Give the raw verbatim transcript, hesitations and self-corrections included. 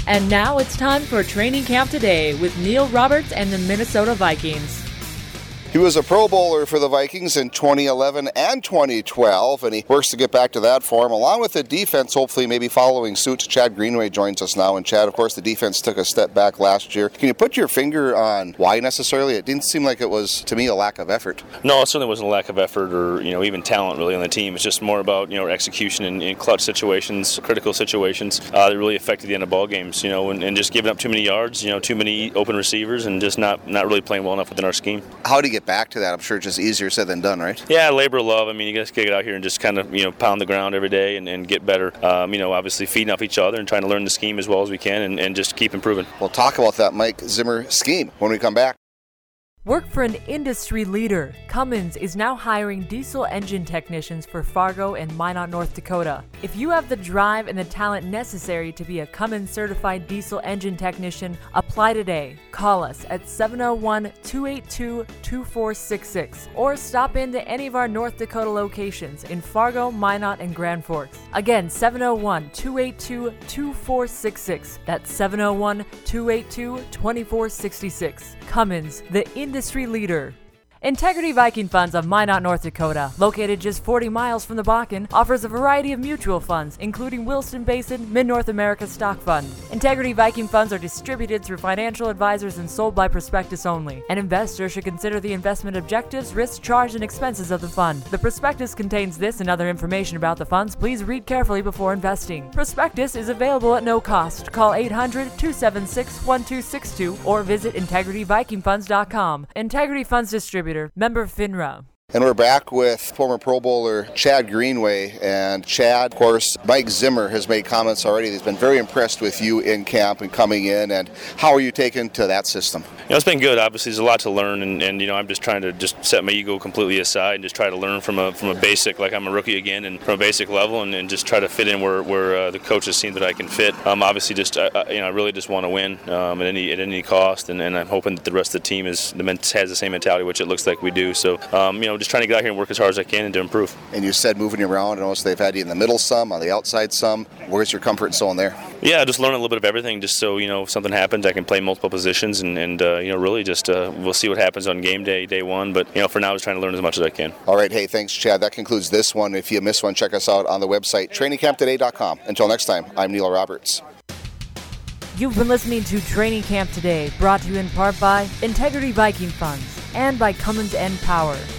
And now it's time for Training Camp Today with Neil Roberts and the Minnesota Vikings. He was a Pro Bowler for the Vikings in twenty eleven and twenty twelve, and he works to get back to that form, along with the defense, hopefully maybe following suit. Chad Greenway joins us now, and Chad, of course, the defense took a step back last year. Can you put your finger on why necessarily? It didn't seem like it was, to me, a lack of effort. No, it certainly wasn't a lack of effort or, you know, even talent really on the team. It's just more about, you know, execution in, in clutch situations, critical situations uh, that really affected the end of ball games, you know, and, and just giving up too many yards, you know, too many open receivers, and just not, not really playing well enough within our scheme. How do you get back to that? I'm sure it's just easier said than done, right? Yeah, labor of love. I mean, you just get out here and just kind of, you know, pound the ground every day and, and get better. Um, you know, obviously feeding off each other and trying to learn the scheme as well as we can and, and just keep improving. We'll talk about that Mike Zimmer scheme when we come back. Work for an industry leader. Cummins is now hiring diesel engine technicians for Fargo and Minot, North Dakota. If you have the drive and the talent necessary to be a Cummins certified diesel engine technician, apply today. Call us at seven oh one, two eight two, two four six six or stop into any of our North Dakota locations in Fargo, Minot, and Grand Forks. Again, seven oh one, two eight two, two four six six. That's seven oh one, two eight two, two four six six. Cummins, the industry leader. Integrity Viking Funds of Minot, North Dakota, located just forty miles from the Bakken, offers a variety of mutual funds, including Williston Basin Mid-North America Stock Fund. Integrity Viking Funds are distributed through financial advisors and sold by prospectus only. An investor should consider the investment objectives, risks, charge, and expenses of the fund. The prospectus contains this and other information about the funds. Please read carefully before investing. Prospectus is available at no cost. Call eight hundred, two seven six, one two six two or visit integrity viking funds dot com. Integrity Funds Distributor. Member FINRA. And we're back with former Pro Bowler Chad Greenway. And Chad, of course, Mike Zimmer has made comments already. He's been very impressed with you in camp and coming in. And how are you taken to that system? You know, it's been good. Obviously, there's a lot to learn, and, and you know, I'm just trying to just set my ego completely aside and just try to learn from a from a basic, like I'm a rookie again, and from a basic level, and, and just try to fit in where where uh, the coaches seem that I can fit. Um, obviously, just uh, you know, I really just want to win um, at any at any cost, and, and I'm hoping that the rest of the team is has the same mentality, which it looks like we do. So, um, you know, just trying to get out here and work as hard as I can and to improve. And you said moving you around. I noticed they've had you in the middle some, on the outside some. Where's your comfort zone there? Yeah, just learn a little bit of everything, just so, you know, if something happens, I can play multiple positions, and, and uh, you know, really just uh, we'll see what happens on game day, day one. But, you know, for now, I was trying to learn as much as I can. All right. Hey, thanks, Chad. That concludes this one. If you missed one, check us out on the website, training camp today dot com. Until next time, I'm Neil Roberts. You've been listening to Training Camp Today, brought to you in part by Integrity Viking Funds and by Cummins End Power.